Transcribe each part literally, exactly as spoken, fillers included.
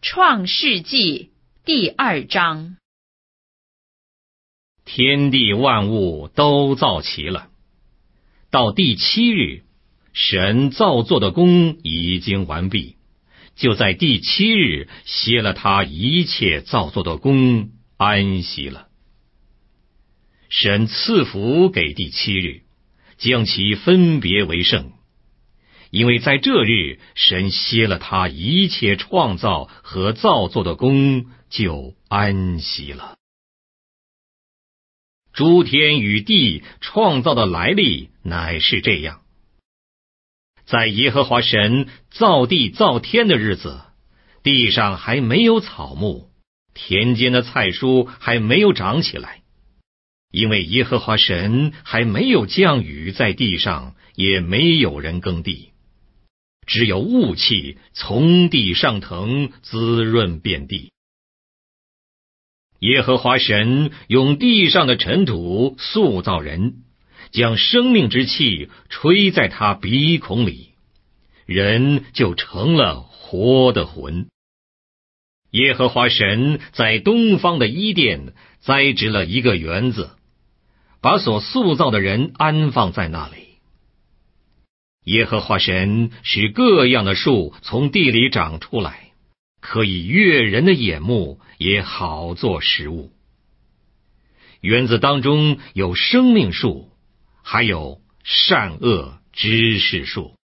创世纪第二章。 天地万物都造齐了，到第七日，神造作的工已经完毕，就在第七日歇了他一切造作的工，安息了。神赐福给第七日，将其分别为圣，因为在这日神歇了他一切创造和造作的工，就安息了。诸天与地创造的来历乃是这样：在耶和华神造地造天的日子，地上还没有草木，田间的菜蔬还没有长起来，因为耶和华神还没有降雨在地上，也没有人耕地，只有雾气从地上腾，滋润遍地。耶和华神用地上的尘土塑造人，将生命之气吹在他鼻孔里，人就成了活的魂。耶和华神在东方的伊甸栽植了一个园子，把所塑造的人安放在那里。耶和华神使各样的树从地里长出来，可以悦人的眼目，也好做食物。园子当中有生命树，还有善恶知识树。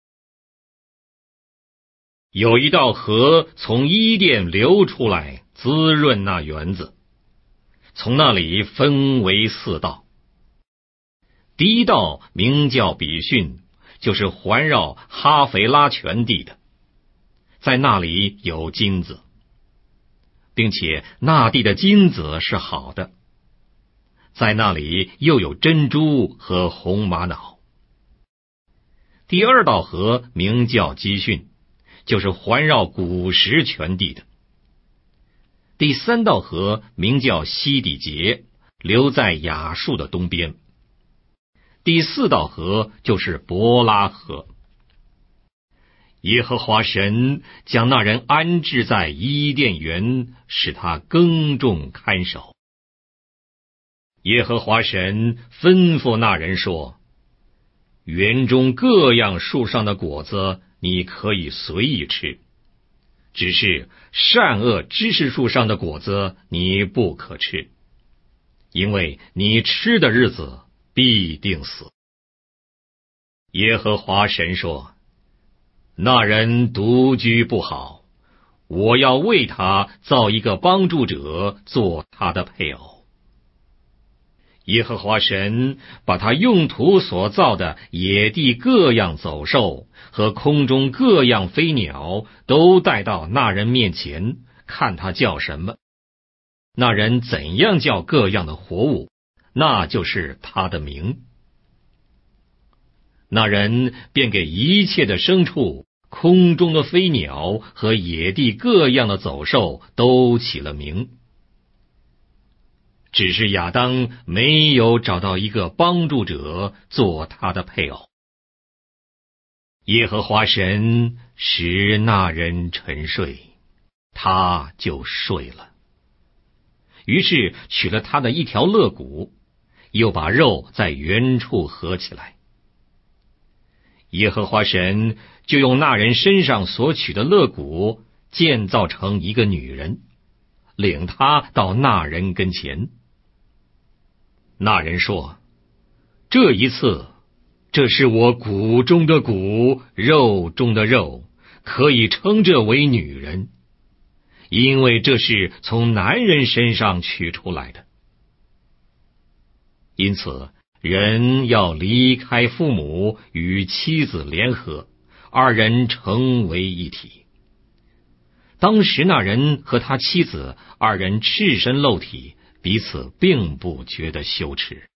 有一道河从伊甸流出来，滋润那园子，从那里分为四道。第一道名叫比逊，就是环绕哈腓拉全地的，在那里有金子，并且那地的金子是好的，在那里又有珍珠和红玛瑙。第二道河名叫基训，就是环绕古实全地的。第三道河名叫西底结，流在亚述的东边。第四道河就是伯拉河。耶和华神将那人安置在伊甸园，使他耕种看守。耶和华神吩咐那人说：园中各样树上的果子你可以随意吃，只是善恶知识树上的果子你不可吃，因为你吃的日子必定死。耶和华神说：那人独居不好，我要为他造一个帮助者做他的配偶。耶和华神把他用土所造的野地各样走兽和空中各样飞鸟都带到那人面前，看他叫什么。那人怎样叫各样的活物，那就是他的名。那人便给一切的牲畜、空中的飞鸟和野地各样的走兽都起了名。只是亚当没有找到一个帮助者做他的配偶。耶和华神使那人沉睡，他就睡了。于是取了他的一条肋骨，又把肉在原处合起来。耶和华神就用那人身上所取的肋骨建造成一个女人，领他到那人跟前。那人说：这一次，这是我骨中的骨，肉中的肉，可以称这为女人，因为这是从男人身上取出来的。因此人要离开父母，与妻子联合，二人成为一体。当时那人和他妻子二人赤身露体，彼此并不觉得羞耻。